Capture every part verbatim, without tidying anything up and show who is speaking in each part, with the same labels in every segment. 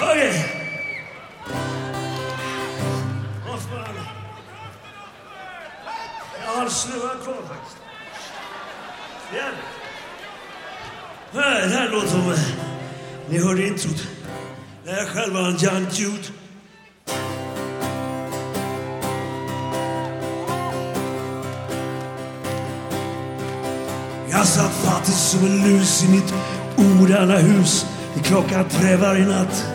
Speaker 1: Okej. Vad fan. Jag har sluvat kvar faktiskt. Jävligt. Nej, det här låter som... Ni hörde introt. Det är själva en Young Jude. Jag satt fattig som en lus i mitt oranna hus i klockan tre varje natt.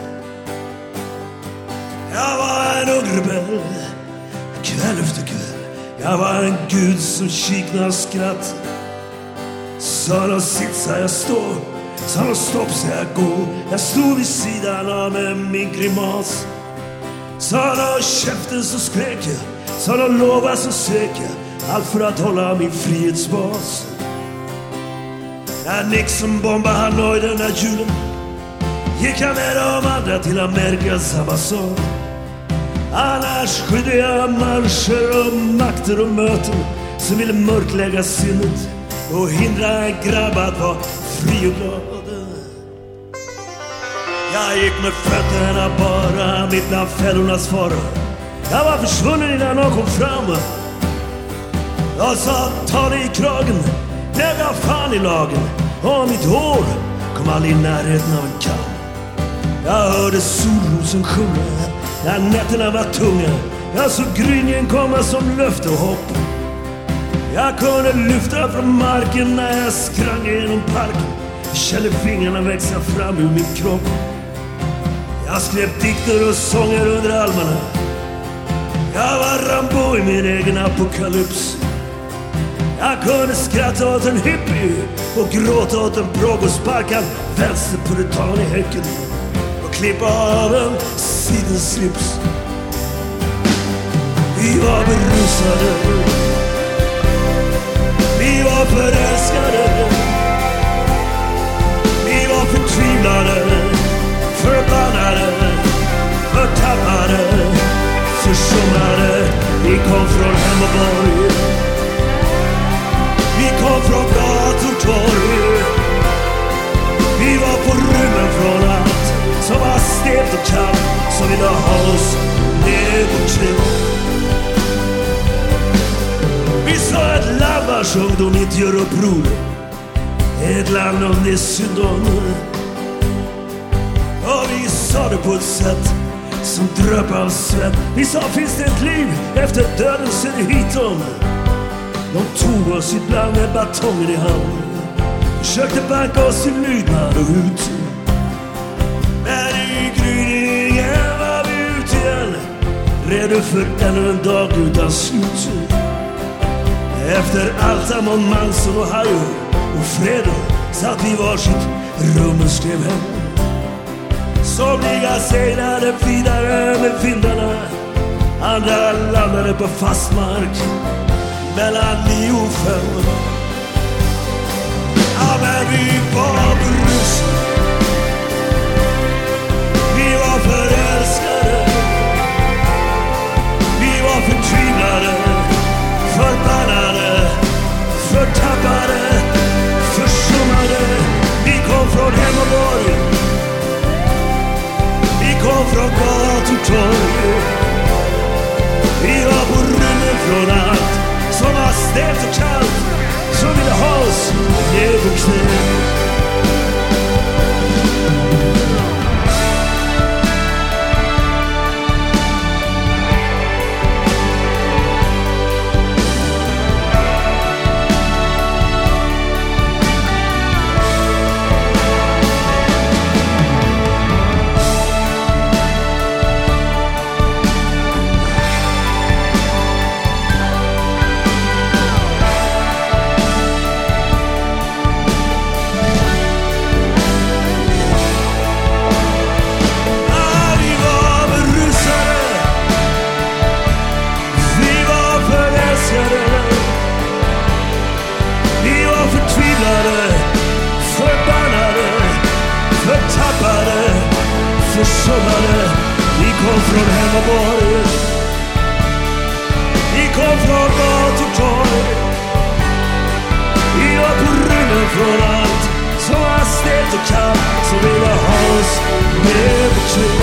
Speaker 1: Jag var en ung rebell, kväll efter kväll. Jag var en gud som kiknar skratt. Sa de sitt så jag står, sa de stopp så jag går. Jag stod vid sidan av med min grimas. Sa de käften så skrek jag, sa de lova så svek jag. Allt för att hålla min frihetsbas. När Nixon bombade Hanoi den där julen gick jag med de andra till Amerikas ambassad. Annars skydde jag marscher och makter och möten som ville mörklägga sinnet och hindra en grabb att vara fri och glad. Jag gick med fötterna bara mitt bland fällornas faror. Jag var försvunnen innan någon kom fram. Jag sa ta dig i kragen, det var fan i lagen. Och mitt hår kom aldrig i närheten av en kam. Jag hörde solrosen sjunga när nätterna var tunga. Jag såg gryningen komma som löfte och hopp. Jag kunde lyfta från marken när jag sprang genom parken. Jag kände fingrarna växa fram ur min kropp. Jag skrev dikter och sånger under almarna. Jag var Rambo i min egen apokalyps. Jag kunde skratta åt en hippie och gråta åt en prog och sparka en vänsterpuritan i häcken och klippa av en sidenslips. Vi var berusade, vi var förälskade, vi var förtvivlade, förbannade, förtappade, försummade. Vi kom från hem och borg, vi kom från gatortorg. Vi var på rymmen från allt som var stelt och kallt, som ville ha oss ner på knä. Vi sa ett land vars ungdom inte gör uppror, ett land om det är synd om. Och vi sa det på ett sätt som dröp av svett. Vi sa finns det ett liv efter döden så är det hitom. De tog oss ibland med batongen i hand, försökte banka oss i lydnad och ut. Men i gryningen var vi ute igen, redo för ännu en dag utan slut. Efter Altamont, Manson och Hajo och Fredo satt vi varsitt rum och skrev hem. Somliga seglade vidare med vindarna, andra landade på fast mark mellan nio och fem. Ja, men vi var berusade, vi var förälskade, vi var förtvivlade, förbannade, förtappade, försummade. Vi kom från hem och borg, vi kom från gatortorg. Vi var på rymmen från allt som var stelt och kallt, som ville ha oss ner på knä. Försummade. Vi kom från hem och borg, vi kom från gatortorg. Vi var på rymmen från allt som var stelt och kallt, som ville ha oss ner på knä.